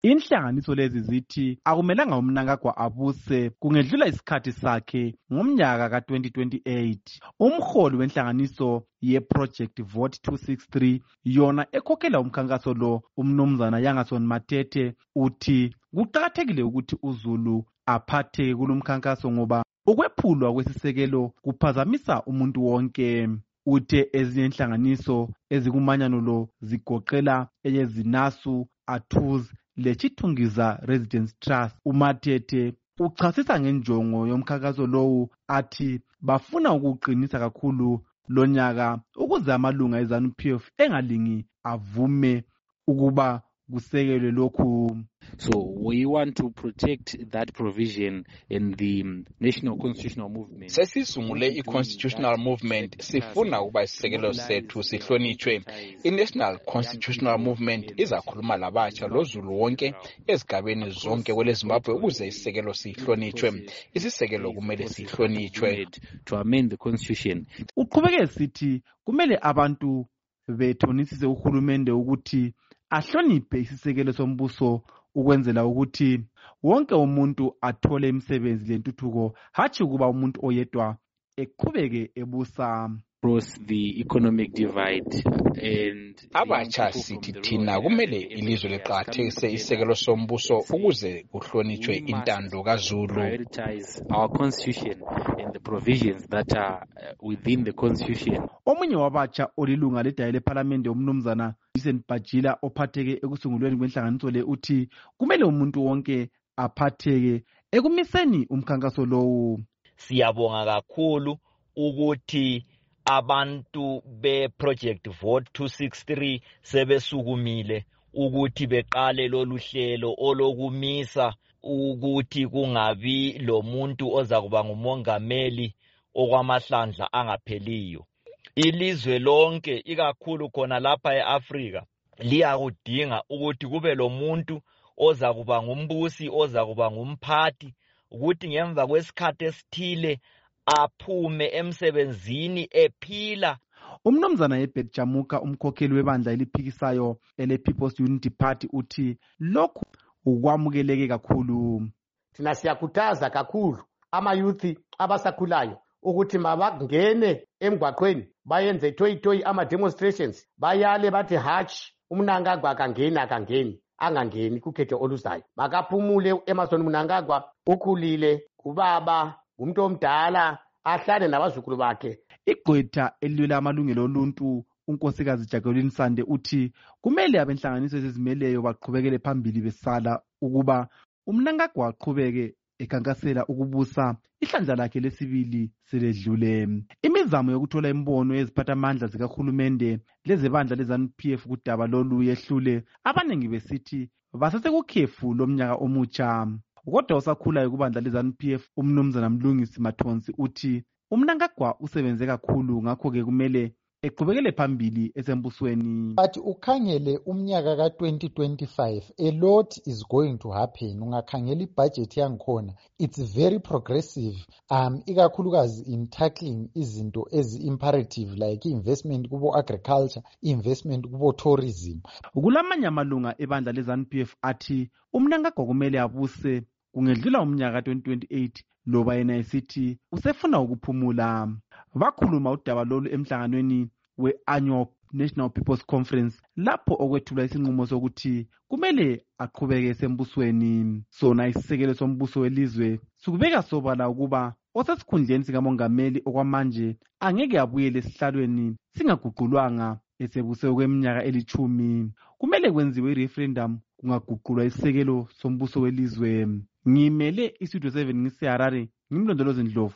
Inhlanganiso lezi zithi akumelanga uMnangagwa abuse kungedlula isikhathi sakhe ngomnyaka ka-2028. Umholi wenhlanganiso ye-Project Vote 263 yona ekhokhela umkhankaso lo, umnumzana Yangason Matete, uthi kuqakathekile ukuthi uZulu aphatheke kulomkhankaso ngoba ukwephulwa kwesisekelo kuphazamisa umuntu wonke. Uthe ezinye inhlanganiso ezikumanyano lo zigoqela eyezinasu, Atuz leChithungiza Residence Trust. uMatete uchasisa ngenjongo yomkhankaso lowu athi bafuna ukuqinisa kakhulu lonyaka ukuze amalunga eZANU-PF engalingi avume ukuba kusekelwe lokhu. So we want to protect that provision in the National Constitutional Movement. Sesisungule i-Constitutional Movement sifuna ukuba isisekelo sethu sihlonitshwe. I-National Constitutional Movement izakhuluma labatsha loZulu wonke ezigabeni zonke kwele Zimbabwe ukuze isisekelo sihlonitshwe. Isisekelo kumele sihlonitshwe. To amend the constitution. Uqhubeke sithi kumele abantu bethonisise uhulumende ukuthi ahloniphe isisekelo sombuso ukwenzela ukuthi wonke umuntu athole imisebenzi lentuthuko, hatshi kuba umuntu oyedwa eqhubeke ebusa. Cross the economic divide and abatsha sithi thina kumele ilizwe liqakathekise isekelo sombuso ukuze kuhlonitshwe intando kaZulu. Prioritize our constitution and the provisions that are within the constitution. Omunye wabatsha olilunga ledaya lePhalamende umnumzana Vincent Bajila ophatheke ekusungulweni kwenhlanganiso le uthi kumele umuntu wonke aphatheke ekumiseni umkhankaso lowu. Siyabonga kakhulu ukuthi abantu be-Project Vote 263 sebesukumile ukuthi beqale lolu hlelo olokumisa ukuthi kungabi lo muntu oza kuba ngumongameli okwamahlandla angapheliyo. Ilizwe lonke ikakhulu khona lapha eAfrika liyakudinga ukuthi kube lo muntu oza kuba ngumbusi, oza kuba ngumphathi, ukuthi ngemva kwesikhathi esithile aphume emsebenzini ephila. Umnumzana Herbert Jamuka, umkhokheli webandla eliphikisayo ele-People's Unity Party, uthi lokhu ukwamukeleke kakhulu. Thina siyakhuthaza kakhulu amayuthi abasakhulayo ukuthi mabangene emgwaqweni bayenze toyi ama-demonstrations, bayale bathi hatshi uMnangagwa angangeni kukhetho oluzayo. Makaphumule Emmerson Mnangagwa, ukhulile, ubaba, umuntu omdala, ahlale nabazukulu bakhe. Igqwetha elilwela amalungelo oluntu unkosikazi Jacqueline Sande uthi kumele abenhlanganiso ezizimeleyo baqhubekele phambili besala ukuba uMnangagwa aqhubeke ekhankasela ukubusa ihlandla lakhe lesibili seledlule. Imizamo yokuthola imbono yeziphathamandla zikahulumende lezebandla leZANU-PF kudaba lolu yehlule, abaningi besithi basesekukhefu lomnyaka omutsha. Kodwa osakhulayo kubandla leZANU-PF umnumzana Mlungisi Mathonsi uthi uMnangagwa usebenze kakhulu ngakho-ke kumele eqhubekele phambili esembusweni. But ukhangele umnyaka ka-2025, a lot is going to happen. Ungakhangela ibudget yangikhona, it's very progressive, ikakhulukazi in tackling izinto ezi-imperative like investment kubo agriculture, investment kubo tourism. Kulamanye amalunga ebandla leZANU-PF athi uMnangagwa kumele abuse kungedlula umnyaka ka-2028 loba yena esithi usefuna ukuphumula. Bakhuluma udaba lolu emhlanganweni we-Annual National People's Conference lapho okwethulwa isinqumo sokuthi kumele aqhubeke esembusweni. Sona isisekelo sombuso welizwe sikubeka sobala ukuba osesikhundleni sikamongameli okwamanje angeke abuyele esihlalweni singaguqulwanga esebuse kweminyaka 10. Kumele kwenziwe i-referendum kungaguqulwa isisekelo sombuso welizwe. Ngimele iStudio 7 ngiseHarare, ngimlondolozi Ndlovu.